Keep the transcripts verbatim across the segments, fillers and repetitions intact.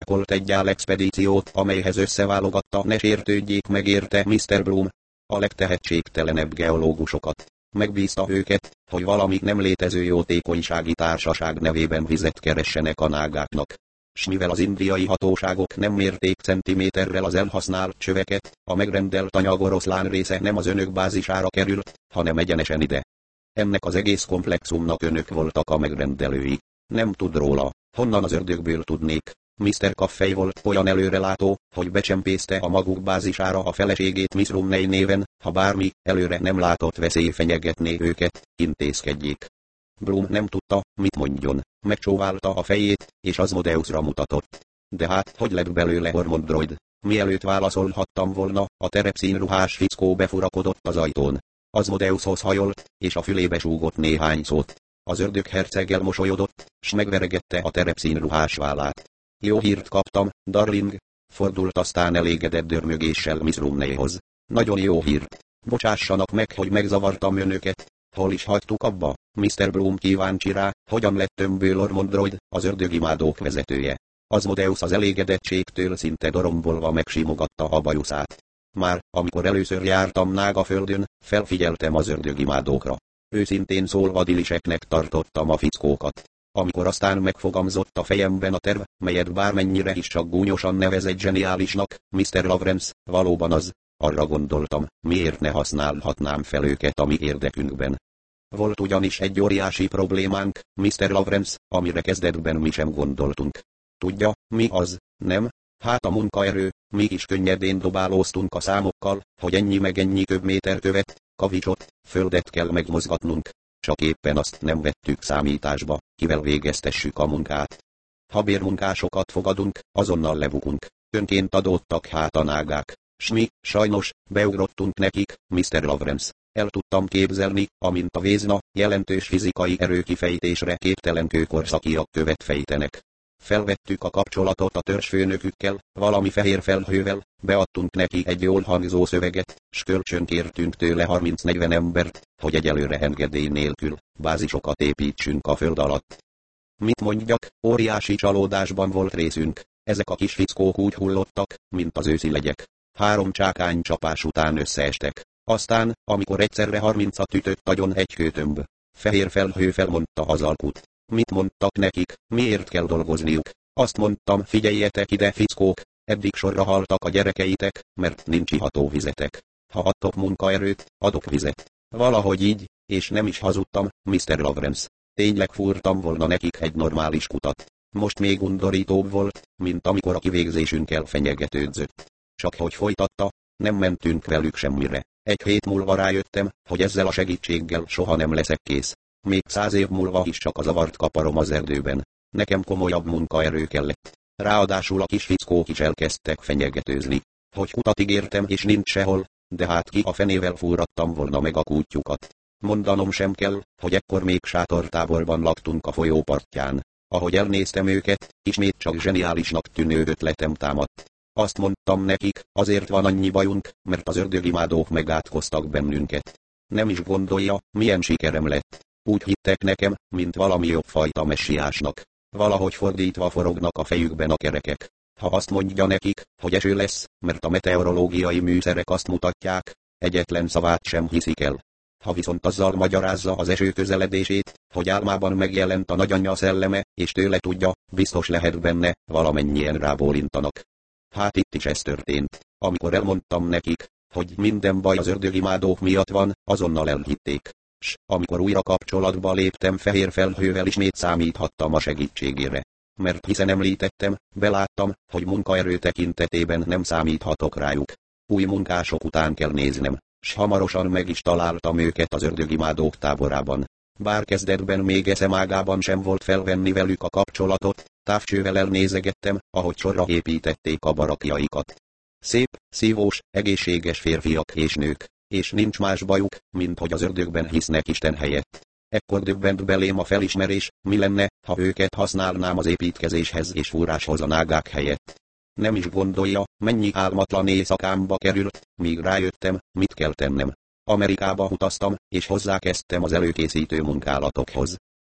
Colt egy álexpedíciót, amelyhez összeválogatta, ne sértődjék meg érte miszter Bloom a legtehetségtelenebb geológusokat. Megbízta őket, hogy valami nem létező jótékonysági társaság nevében vizet keressenek a nágáknak. S mivel az indiai hatóságok nem mérték centiméterrel az elhasznált csöveket, a megrendelt anyag oroszlán része nem az önök bázisára került, hanem egyenesen ide. Ennek az egész komplexumnak önök voltak a megrendelői. Nem tud róla, honnan az ördögből tudnék. miszter Caffey volt olyan előrelátó, hogy becsempészte a maguk bázisára a feleségét Miss Rumney néven, ha bármi előre nem látott veszély fenyegetné őket, intézkedjék. Bloom nem tudta, mit mondjon, megcsóválta a fejét, és Asmodeusra mutatott. De hát, hogy lett belőle hormondroid? Mielőtt válaszolhattam volna, a terepszínruhás fickó befurakodott az ajtón. Asmodeushoz hajolt, és a fülébe súgott néhány szót. Az ördögherceg elmosolyodott, s megveregette a terepszínruhás vállát. Jó hírt kaptam, darling, fordult aztán elégedett dörmögéssel Miss Rumneyhoz. Nagyon jó hírt. Bocsássanak meg, hogy megzavartam önöket. Hol is hagytuk abba? miszter Bloom kíváncsi rá, hogyan lett önből Ormondroid, az ördögimádók vezetője. Asmodeus az elégedettségtől szinte dorombolva megsimogatta a bajuszát. Már, amikor először jártam Nágaföldön, felfigyeltem az ördögimádókra. Őszintén szólva diliseknek tartottam a fickókat. Amikor aztán megfogamzott a fejemben a terv, melyet bármennyire is csak gúnyosan nevezett zseniálisnak, miszter Lawrence, valóban az, arra gondoltam, miért ne használhatnám fel őket a mi érdekünkben. Volt ugyanis egy óriási problémánk, miszter Lawrence, amire kezdetben mi sem gondoltunk. Tudja, mi az, nem? Hát a munkaerő, mi is könnyedén dobálóztunk a számokkal, hogy ennyi meg ennyi köbméter követ, kavicsot, földet kell megmozgatnunk. Csak éppen azt nem vettük számításba, kivel végeztessük a munkát. Ha bérmunkásokat fogadunk, azonnal lebukunk. Önként adódtak hát a nágák. S mi, sajnos, beugrottunk nekik, miszter Lawrence. El tudtam képzelni, amint a vézna, jelentős fizikai erőkifejtésre képtelen kőkorszakiak követ fejtenek. Felvettük a kapcsolatot a törzsfőnökükkel, valami fehér felhővel, beadtunk neki egy jól hangzó szöveget, s kölcsön kértünk tőle harminc-negyven embert, hogy egyelőre engedély nélkül bázisokat építsünk a föld alatt. Mit mondjak, óriási csalódásban volt részünk, ezek a kis fickók úgy hullottak, mint az őszi legyek. Három csákány csapás után összeestek. Aztán, amikor egyszerre harmincat ütött agyon egy kőtömb, fehér felhő felmondta az alkut. Mit mondtak nekik, miért kell dolgozniuk? Azt mondtam, figyeljetek ide, fickók, eddig sorra haltak a gyerekeitek, mert nincs iható vizetek. Ha adtok munkaerőt, adok vizet. Valahogy így, és nem is hazudtam, miszter Lawrence. Tényleg fúrtam volna nekik egy normális kutat. Most még undorítóbb volt, mint amikor a kivégzésünkkel fenyegetődzött. Csak hogy folytatta, nem mentünk velük semmire. Egy hét múlva rájöttem, hogy ezzel a segítséggel soha nem leszek kész. Még száz év múlva is csak a zavart kaparom az erdőben. Nekem komolyabb munkaerő kellett. Ráadásul a kis fickók is elkezdtek fenyegetőzni. Hogy kutat ígértem és nincs sehol, de hát ki a fenével fúrattam volna meg a kútjukat. Mondanom sem kell, hogy ekkor még sátortáborban laktunk a folyó partján. Ahogy elnéztem őket, ismét csak zseniálisnak tűnő ötletem támadt. Azt mondtam nekik, azért van annyi bajunk, mert az ördögimádók megátkoztak bennünket. Nem is gondolja, milyen sikerem lett. Úgy hittek nekem, mint valami jobb fajta messiásnak. Valahogy fordítva forognak a fejükben a kerekek. Ha azt mondja nekik, hogy eső lesz, mert a meteorológiai műszerek azt mutatják, egyetlen szavát sem hiszik el. Ha viszont azzal magyarázza az eső közeledését, hogy álmában megjelent a nagyanyja szelleme, és tőle tudja, biztos lehet benne, valamennyien rábólintanak. Hát itt is ez történt. Amikor elmondtam nekik, hogy minden baj az ördögimádók miatt van, azonnal elhitték. S amikor újra kapcsolatba léptem fehér felhővel, ismét számíthattam a segítségére. Mert hiszen említettem, beláttam, hogy munkaerő tekintetében nem számíthatok rájuk. Új munkások után kell néznem, s hamarosan meg is találtam őket az ördögimádók táborában. Bár kezdetben még eszem ágában sem volt felvenni velük a kapcsolatot, távcsővel elnézegettem, ahogy sorra építették a barakjaikat. Szép, szívós, egészséges férfiak és nők, és nincs más bajuk, mint hogy az ördögben hisznek Isten helyett. Ekkor döbbent belém a felismerés, mi lenne, ha őket használnám az építkezéshez és fúráshoz a nágák helyett. Nem is gondolja, mennyi álmatlan éjszakámba került, míg rájöttem, mit kell tennem. Amerikába utaztam, és hozzákezdtem az előkészítő munkálatokhoz.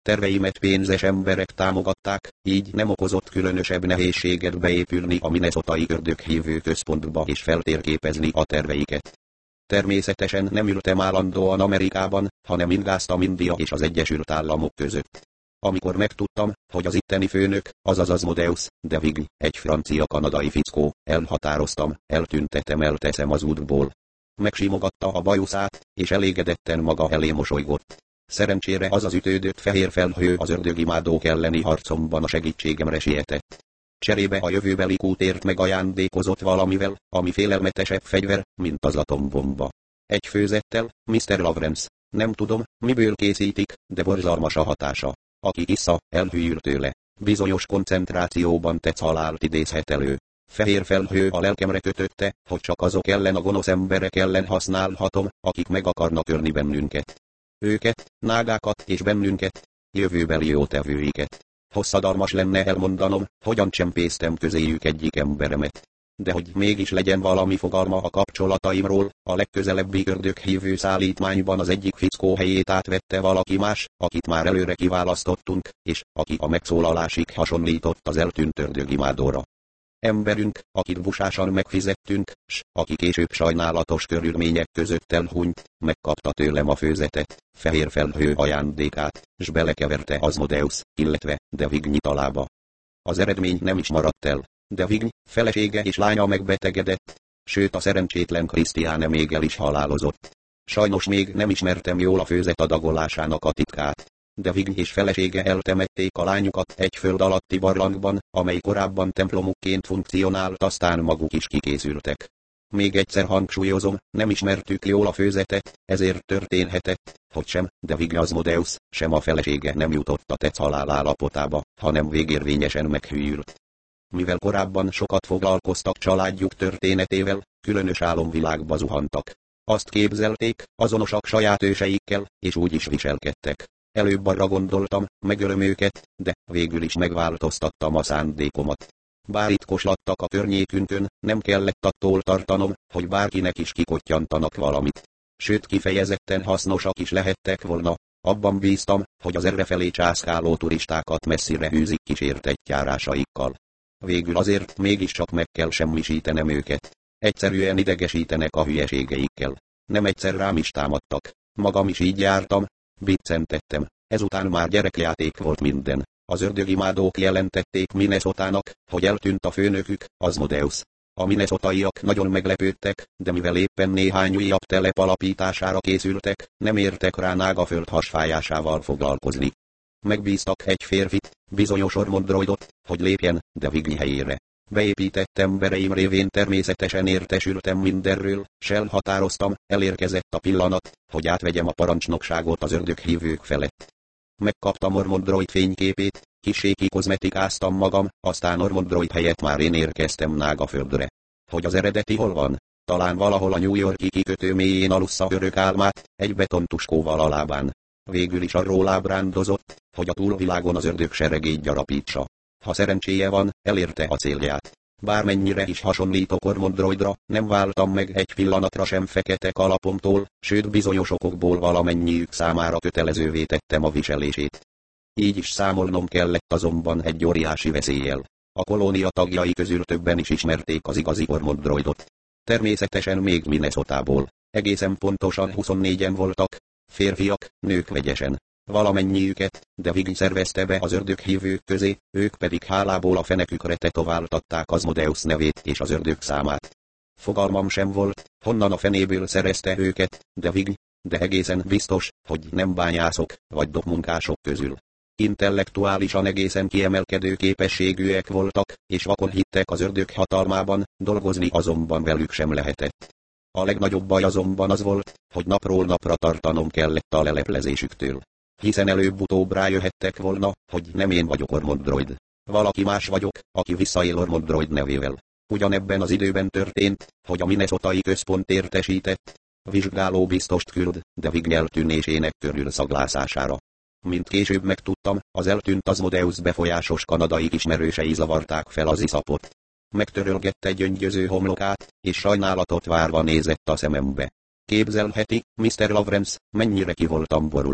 Terveimet pénzes emberek támogatták, így nem okozott különösebb nehézséget beépülni a minnesotai ördöghívő központba és feltérképezni a terveiket. Természetesen nem ültem állandóan Amerikában, hanem ingáztam India és az Egyesült Államok között. Amikor megtudtam, hogy az itteni főnök, azaz Asmodeus, de Vigny, egy francia-kanadai fickó, elhatároztam, eltüntetem, elteszem az útból. Megsimogatta a bajuszát, és elégedetten maga elé mosolygott. Szerencsére az az ütődött fehér felhő az ördögimádók elleni harcomban a segítségemre sietett. Cserébe a jövőbeli kútért megajándékozott valamivel, ami félelmetesebb fegyver, mint az atombomba. Egy főzettel, miszter Lawrence. Nem tudom, miből készítik, de borzalmas a hatása. Aki issza, elhűl tőle. Bizonyos koncentrációban tetsz halált idézhet elő. Fehér felhő a lelkemre kötötte, hogy csak azok ellen a gonosz emberek ellen használhatom, akik meg akarnak ölni bennünket. Őket, nágákat és bennünket, jövőbeli jótevőiket. Hosszadalmas lenne elmondanom, hogyan csempésztem közéjük egyik emberemet. De hogy mégis legyen valami fogalma a kapcsolataimról, a legközelebbi ördöghívő szállítmányban az egyik fickó helyét átvette valaki más, akit már előre kiválasztottunk, és aki a megszólalásig hasonlított az eltűnt ördögimádóra. Emberünk, akit busásan megfizettünk, s aki később sajnálatos körülmények között elhunyt, megkapta tőlem a főzetet, fehér felhő ajándékát, s belekeverte Asmodeus, illetve de Vigny talába. Az eredmény nem is maradt el. De Vigny, felesége és lánya megbetegedett, sőt a szerencsétlen Krisztiáne még el is halálozott. Sajnos még nem ismertem jól a főzet adagolásának a titkát. De Vigny és felesége eltemették a lányukat egy föld alatti barlangban, amely korábban templomukként funkcionált, aztán maguk is kikészültek. Még egyszer hangsúlyozom, nem ismertük jól a főzetet, ezért történhetett, hogy sem de Vigny Asmodeus, sem a felesége nem jutott a tetsz halál állapotába, hanem végérvényesen meghűlt. Mivel korábban sokat foglalkoztak családjuk történetével, különös álomvilágba zuhantak. Azt képzelték, azonosak saját őseikkel, és úgy is viselkedtek. Előbb arra gondoltam, megölöm őket, de végül is megváltoztattam a szándékomat. Bár itt koslattak a környékünkön, nem kellett attól tartanom, hogy bárkinek is kikottyantanak valamit. Sőt, kifejezetten hasznosak is lehettek volna. Abban bíztam, hogy az errefelé császkáló turistákat messzire hűzik kísértett járásaikkal. Végül azért mégiscsak meg kell semmisítenem őket. Egyszerűen idegesítenek a hülyeségeikkel. Nem egyszer rám is támadtak. Magam is így jártam. Biccentettem. Ezután már gyerekjáték volt minden. Az ördögimádók jelentették Minnesotának, hogy eltűnt a főnökük, Asmodeus. A minnesotaiak nagyon meglepődtek, de mivel éppen néhány újabb telep alapítására készültek, nem értek rá Nágaföld hasfájásával foglalkozni. Megbíztak egy férfit, bizonyos ormondroidot, hogy lépjen, de Vigny helyére. Beépített embereim révén természetesen értesültem mindenről, s elhatároztam, elérkezett a pillanat, hogy átvegyem a parancsnokságot az ördöghívők felett. Megkaptam ormondroid fényképét, kissé kikozmetikáztam magam, aztán ormondroid helyett már én érkeztem Nágaföldre. Hogy az eredeti hol van? Talán valahol a New York-i kikötő mélyén alussza örök álmát, egy betontuskóval a lábán. Végül is arról ábrándozott, hogy a túlvilágon az ördög seregét gyarapítsa. Ha szerencséje van, elérte a célját. Bármennyire is hasonlítok ormondroidra, nem váltam meg egy pillanatra sem fekete kalapomtól, sőt bizonyos okokból valamennyiük számára kötelezővé tettem a viselését. Így is számolnom kellett azonban egy óriási veszéllyel. A kolónia tagjai közül többen is ismerték az igazi ormondroidot. Természetesen még Minnesotából. Egészen pontosan huszonnégyen voltak, férfiak, nők vegyesen. Valamennyiüket, de Vigny szervezte be az ördöghívők közé, ők pedig hálából a fenekükre tetováltatták Asmodeus nevét és az ördög számát. Fogalmam sem volt, honnan a fenéből szerezte őket, de Vigny, de egészen biztos, hogy nem bányászok vagy dobmunkások közül. Intellektuálisan egészen kiemelkedő képességűek voltak, és vakon hittek az ördög hatalmában, dolgozni azonban velük sem lehetett. A legnagyobb baj azonban az volt, hogy napról napra tartanom kellett a leleplezésüktől. Hiszen előbb-utóbb rájöhettek volna, hogy nem én vagyok ormondroid. Valaki más vagyok, aki visszaél ormondroid nevével. Ugyanebben az időben történt, hogy a minnesotai központ értesített, vizsgáló biztost küld, de Vigny eltűnésének körül szaglászására. Mint később megtudtam, az eltűnt Asmodeus befolyásos kanadai ismerősei zavarták fel az iszapot. Megtörölgette gyöngyöző homlokát, és sajnálatot várva nézett a szemembe. Képzelheti, miszter Lawrence, mennyire ki voltam borulva.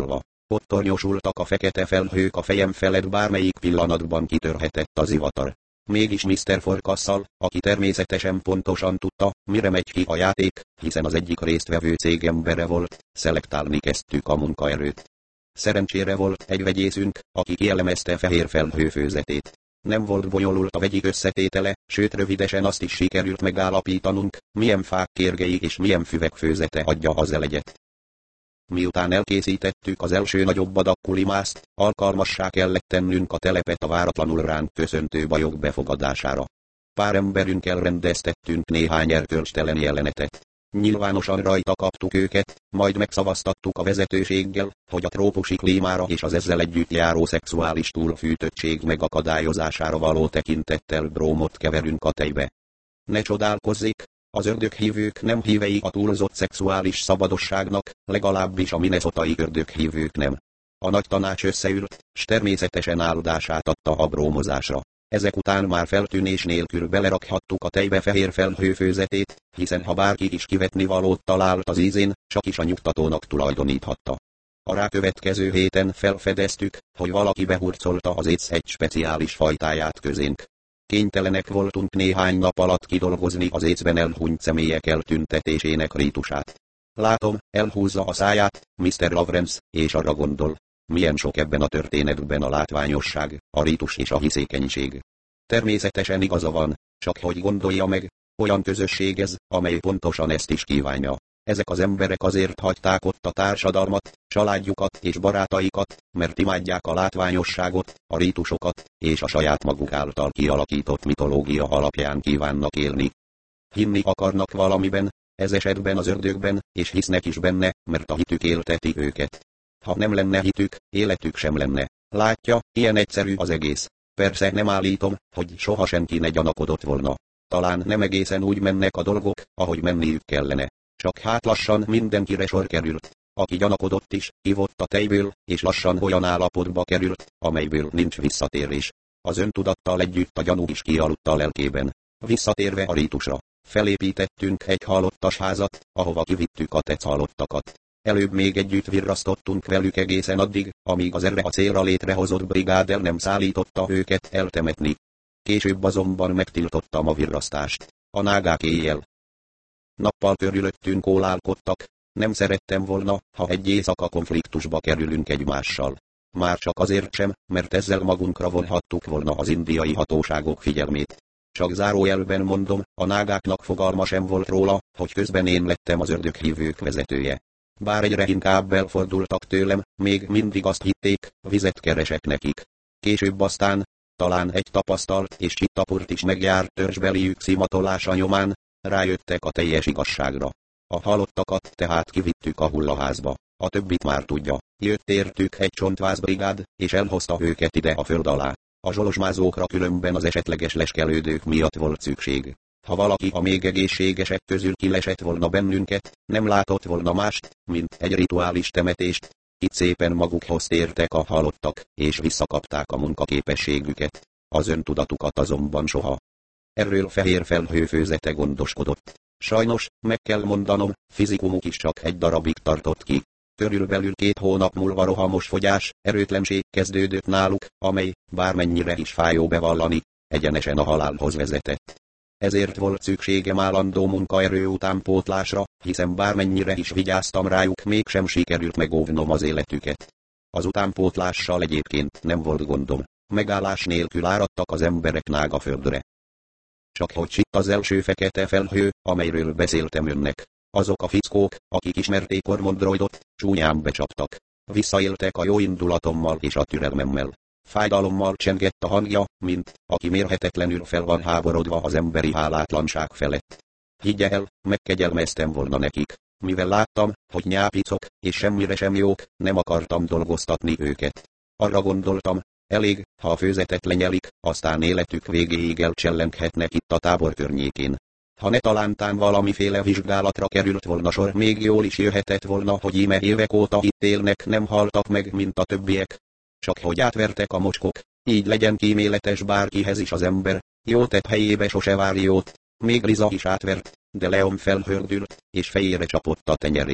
Ott tornyosultak a fekete felhők a fejem felett, bármelyik pillanatban kitörhetett az zivatar. Mégis miszter Forkasszal, aki természetesen pontosan tudta, mire megy ki a játék, hiszen az egyik résztvevő cég embere volt, szelektálni kezdtük a munkaerőt. Szerencsére volt egy vegyészünk, aki kielemezte fehér felhő főzetét. Nem volt bonyolult a vegyik összetétele, sőt rövidesen azt is sikerült megállapítanunk, milyen fák kérgei és milyen füvek főzete adja az elegyet. Miután elkészítettük az első nagyobb adag kulimászt, alkalmassá kellett tennünk a telepet a váratlanul ránk köszöntő bajok befogadására. Pár emberünkkel rendeztettünk néhány erkölcstelen jelenetet. Nyilvánosan rajta kaptuk őket, majd megszavaztattuk a vezetőséggel, hogy a trópusi klímára és az ezzel együtt járó szexuális túlfűtöttség megakadályozására való tekintettel brómot keverünk a tejbe. Ne csodálkozzék, az ördöghívők nem hívei a túlzott szexuális szabadosságnak, legalábbis a minnesotai ördöghívők nem. A nagy tanács összeült, s természetesen áldását adta a brómozásra. Ezek után már feltűnés nélkül belerakhattuk a tejbe fehér felhő főzetét, hiszen ha bárki is kivetni valót talált az ízén, csak is a nyugtatónak tulajdoníthatta. A rákövetkező héten felfedeztük, hogy valaki behurcolta az éc egy speciális fajtáját közénk. Kénytelenek voltunk néhány nap alatt kidolgozni az écben elhunyt személyek eltüntetésének rítusát. Látom, elhúzza a száját, miszter Lawrence, és arra gondol. Milyen sok ebben a történetben a látványosság, a rítus és a hiszékenység. Természetesen igaza van, csak hogy gondolja meg, olyan közösség ez, amely pontosan ezt is kívánja. Ezek az emberek azért hagyták ott a társadalmat, családjukat és barátaikat, mert imádják a látványosságot, a rítusokat, és a saját maguk által kialakított mitológia alapján kívánnak élni. Hinni akarnak valamiben, ez esetben az ördögben, és hisznek is benne, mert a hitük élteti őket. Ha nem lenne hitük, életük sem lenne. Látja, ilyen egyszerű az egész. Persze nem állítom, hogy soha senki ne gyanakodott volna. Talán nem egészen úgy mennek a dolgok, ahogy menniük kellene. Csak hát lassan mindenkire sor került. Aki gyanakodott is, ivott a tejből, és lassan olyan állapotba került, amelyből nincs visszatérés. Az öntudattal együtt a gyanú is kialudt a lelkében. Visszatérve a rítusra, felépítettünk egy halottas házat, ahova kivittük a tetszhalottakat. Előbb még együtt virrasztottunk velük egészen addig, amíg az erre a célra létrehozott brigád el nem szállította őket eltemetni. Később azonban megtiltottam a virrasztást. A nágák éjjel nappal körülöttünk ólálkodtak, nem szerettem volna, ha egy éjszaka konfliktusba kerülünk egymással. Már csak azért sem, mert ezzel magunkra vonhattuk volna az indiai hatóságok figyelmét. Csak zárójelben mondom, a nágáknak fogalma sem volt róla, hogy közben én lettem az ördöghívők vezetője. Bár egyre inkább elfordultak tőlem, még mindig azt hitték, vizet keresek nekik. Később aztán, talán egy tapasztalt és csittapurt is megjárt törzsbeliük szimatolása nyomán, rájöttek a teljes igazságra. A halottakat tehát kivittük a hullaházba, a többit már tudja. Jött értük egy csontvászbrigád, és elhozta őket ide a föld alá. A zsolozsmázókra különben az esetleges leskelődők miatt volt szükség. Ha valaki a még egészségesek közül kilesett volna bennünket, nem látott volna mást, mint egy rituális temetést. Itt szépen magukhoz tértek a halottak, és visszakapták a munkaképességüket. Az öntudatukat azonban soha. Erről fehér felhő főzete gondoskodott. Sajnos, meg kell mondanom, fizikumuk is csak egy darabig tartott ki. Körülbelül két hónap múlva rohamos fogyás, erőtlenség kezdődött náluk, amely, bármennyire is fájó bevallani, egyenesen a halálhoz vezetett. Ezért volt szükségem állandó munkaerő utánpótlásra, hiszen bármennyire is vigyáztam rájuk, mégsem sikerült megóvnom az életüket. Az utánpótlással egyébként nem volt gondom, megállás nélkül áradtak az emberek Nágaföldre. Csak hogy csitt az első fekete felhő, amelyről beszéltem önnek. Azok a fickók, akik ismerték Ormond Droidot, csúnyán becsaptak. Visszaéltek a jó indulatommal és a türelmemmel. Fájdalommal csengett a hangja, mint aki mérhetetlenül fel van háborodva az emberi hálátlanság felett. Higgye el, megkegyelmeztem volna nekik. Mivel láttam, hogy nyápicok, és semmire sem jók, nem akartam dolgoztatni őket. Arra gondoltam, elég, ha a főzetet lenyelik, aztán életük végéig elcsellenghetnek itt a tábor környékén. Ha ne talántán valamiféle vizsgálatra került volna sor, még jól is jöhetett volna, hogy íme évek óta itt élnek, nem haltak meg, mint a többiek. Csak hogy átvertek a mocskok, így legyen kíméletes bárkihez is az ember, jó tett helyébe sose vár jót. Még Liza is átvert, de Leon felhördült, és fejére csapott a tenyerével.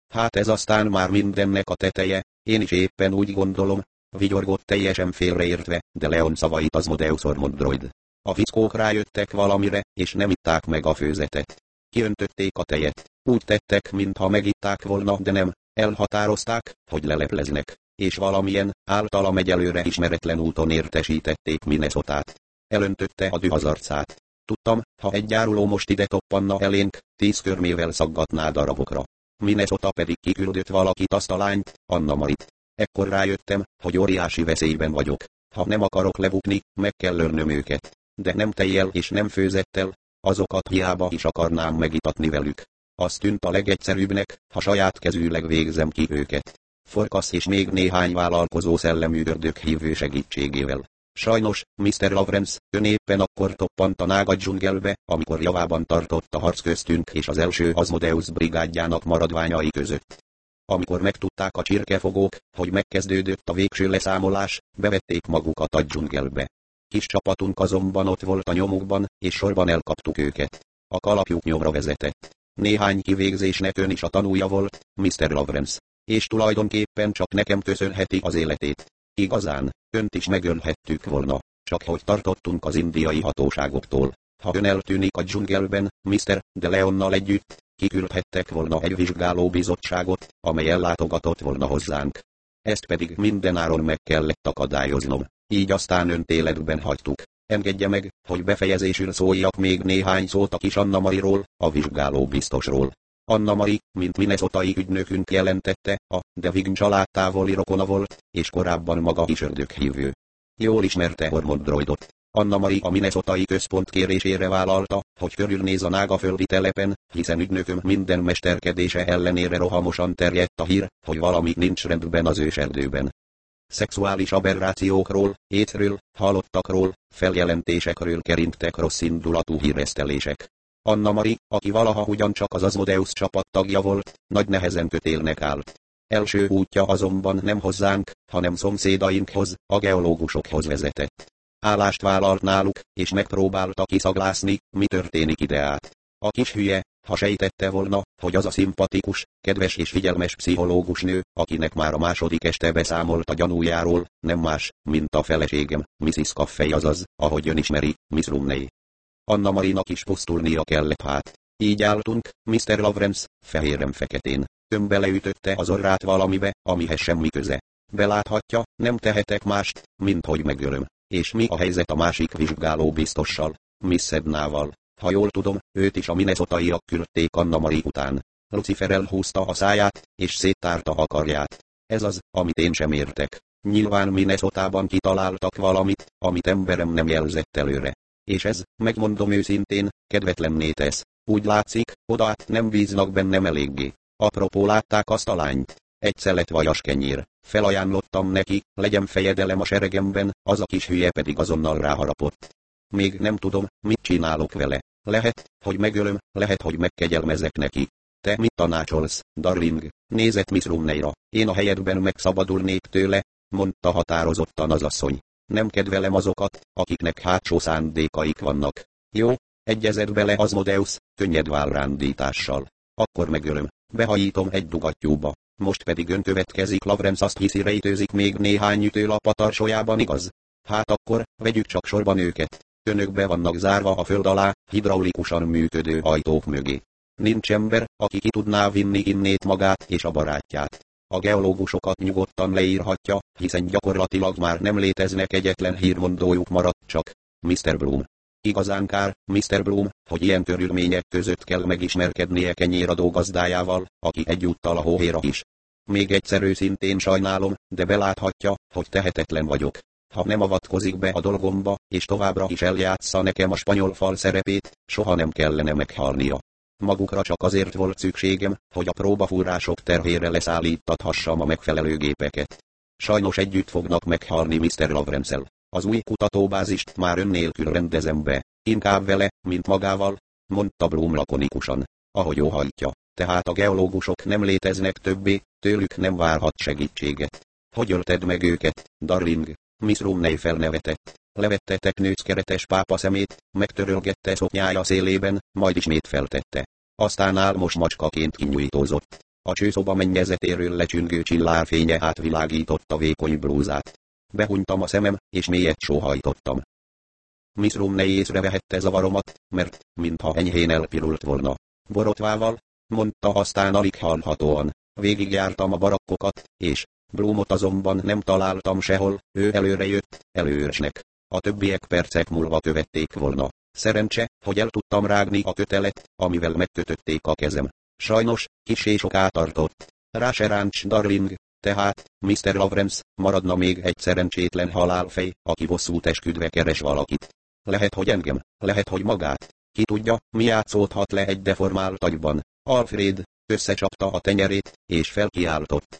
Hát ez aztán már mindennek a teteje, én is éppen úgy gondolom, vigyorgott teljesen félreértve, de Leon szavait Asmodeus Ormondroid. A fickók rájöttek valamire, és nem itták meg a főzetet. Kiöntötték a tejet. Úgy tettek, mintha megitták volna, de nem. Elhatározták, hogy lelepleznek, és valamilyen, általam egyelőre ismeretlen úton értesítették Minnesotát. Elöntötte a düh az arcát. Tudtam, ha egy áruló most ide toppanna elénk, tíz körmével szaggatná darabokra. Minnesota pedig kiküldött valakit, azt a lányt, Anna Marit. Ekkor rájöttem, hogy óriási veszélyben vagyok. Ha nem akarok lebukni, meg kell ölnöm őket. De nem tejjel és nem főzettel, azokat hiába is akarnám megitatni velük. Az tűnt a legegyszerűbbnek, ha saját kezűleg végzem ki őket. Forkasz és még néhány vállalkozó szellemű ördög hívő segítségével. Sajnos, miszter Lawrence, ön éppen akkor toppant a nága dzsungelbe, amikor javában tartott a harc köztünk és az első Asmodeus brigádjának maradványai között. Amikor megtudták a csirkefogók, hogy megkezdődött a végső leszámolás, bevették magukat a dzsungelbe. Kis csapatunk azonban ott volt a nyomukban, és sorban elkaptuk őket. A kalapjuk nyomra vezetett. Néhány kivégzésnek ön is a tanúja volt, miszter Lawrence. És tulajdonképpen csak nekem köszönheti az életét. Igazán, önt is megölhettük volna, csak hogy tartottunk az indiai hatóságoktól. Ha ön eltűnik a dzsungelben, miszter de Leonnal együtt, kiküldhettek volna egy vizsgálóbizottságot, amely ellátogatott volna hozzánk. Ezt pedig mindenáron meg kellett akadályoznom. Így aztán önt életben hagytuk. Engedje meg, hogy befejezésül szóljak még néhány szót a kis Anna Mariról, a vizsgáló biztosról. Anna Marie, mint minnesotai ügynökünk jelentette, a De Vign család távoli rokona volt, és korábban maga is ördöghívő. Jól ismerte Ormondroidot. Anna Marie a minnesotai központ kérésére vállalta, hogy körülnéz a nágaföldi telepen, hiszen ügynököm minden mesterkedése ellenére rohamosan terjedt a hír, hogy valami nincs rendben az őserdőben. Szexuális aberrációkról, étről, halottakról, feljelentésekről keringtek rosszindulatú híresztelések. Anna Marie, aki valaha ugyancsak az Asmodeus csapat tagja volt, nagy nehezen kötélnek állt. Első útja azonban nem hozzánk, hanem szomszédainkhoz, a geológusokhoz vezetett. Állást vállalt náluk, és megpróbálta kiszaglázni, mi történik ide át. A kis hülye, ha sejtette volna, hogy az a szimpatikus, kedves és figyelmes pszichológus nő, akinek már a második este beszámolt a gyanújáról, nem más, mint a feleségem, missziz Caffey, azaz, ahogy ön ismeri, Miss Rumney. Anna Marinak is pusztulnia kellett hát. Így álltunk, miszter Lawrence, fehéren-feketén. Ön beleütötte az orrát valamibe, amihez semmi köze. Beláthatja, nem tehetek mást, mint hogy megölöm. És mi a helyzet a másik vizsgáló biztossal, Miss Sednával? Ha jól tudom, őt is a minnesotaiak küldték Anna Marie után. Lucifer elhúzta a száját, és széttárta a karját. Ez az, amit én sem értek. Nyilván Minnesotában kitaláltak valamit, amit emberem nem jelzett előre. És ez, megmondom őszintén, kedvetlenné tesz. Úgy látszik, odaát nem bíznak bennem eléggé. Apropó, látták azt a lányt? Egy szelet vajas kenyér. Felajánlottam neki, legyen fejedelem a seregemben, az a kis hülye pedig azonnal ráharapott. Még nem tudom, mit csinálok vele. Lehet, hogy megölöm, lehet, hogy megkegyelmezek neki. Te mit tanácsolsz, darling? Nézett Miss Rumneyra. Én a helyedben megszabadulnék tőle, mondta határozottan az asszony. Nem kedvelem azokat, akiknek hátsó szándékaik vannak. Jó, egyezett bele Asmodeus, könnyed vállrándítással. Akkor megölöm, behajítom egy dugattyúba. Most pedig ön következik, Lawrence azt hiszi, rejtőzik még néhány ütőlap a tarsójában, igaz? Hát akkor, vegyük csak sorban őket. Önök be vannak zárva a föld alá, hidraulikusan működő ajtók mögé. Nincs ember, aki ki tudná vinni innét magát és a barátját. A geológusokat nyugodtan leírhatja, hiszen gyakorlatilag már nem léteznek, egyetlen hírmondójuk maradt csak. miszter Bloom. Igazán kár, miszter Bloom, hogy ilyen körülmények között kell megismerkednie kenyéradó gazdájával, aki egyúttal a hóhéra is. Még egyszer őszintén sajnálom, de beláthatja, hogy tehetetlen vagyok. Ha nem avatkozik be a dolgomba, és továbbra is eljátsza nekem a spanyol fal szerepét, soha nem kellene meghalnia. Magukra csak azért volt szükségem, hogy a próbafúrások terhére leszállítathassam a megfelelő gépeket. Sajnos együtt fognak meghalni miszter Lawrence-el. Az új kutatóbázist már ön nélkül rendezem be. Inkább vele, mint magával, mondta Bloom lakonikusan. Ahogy óhajtja, tehát a geológusok nem léteznek többé, tőlük nem várhat segítséget. Hogy ölted meg őket, darling? Miss Rumney felnevetett. Levette teknőckeretes pápa szemét, megtörölgette szoknyája szélében, majd ismét feltette. Aztán álmos macskaként kinyújtózott. A csőszoba mennyezetéről lecsüngő csillárfénye átvilágította vékony blúzát. Behunytam a szemem, és mélyet sóhajtottam. Miss Rum ne észrevehette zavaromat, mert, mintha enyhén elpirult volna. Borotvával, mondta aztán alig hallhatóan. Végigjártam a barakkokat, és Bloomot azonban nem találtam sehol, ő előre jött, előresnek. A többiek percek múlva követték volna. Szerencse, hogy el tudtam rágni a kötelet, amivel megkötötték a kezem. Sajnos, kissé soká tartott. Rá se ráncs, darling, tehát, miszter Lawrence, maradna még egy szerencsétlen halálfej, aki bosszút esküdve keres valakit. Lehet, hogy engem, lehet, hogy magát. Ki tudja, mi játszódhat le egy deformált agyban. Alfred összecsapta a tenyerét, és felkiáltott.